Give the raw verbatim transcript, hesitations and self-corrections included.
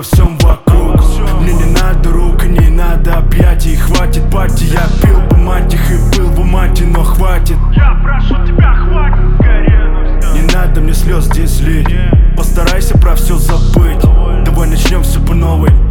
всем вокруг. Мне не надо рук и не надо объятий. Хватит пати, я пил по мать их и был в умате, но хватит. Я прошу тебя, хватит, Гарена, всё. Не надо мне слез здесь лить. Постарайся про все забыть. Давай начнем все по новой.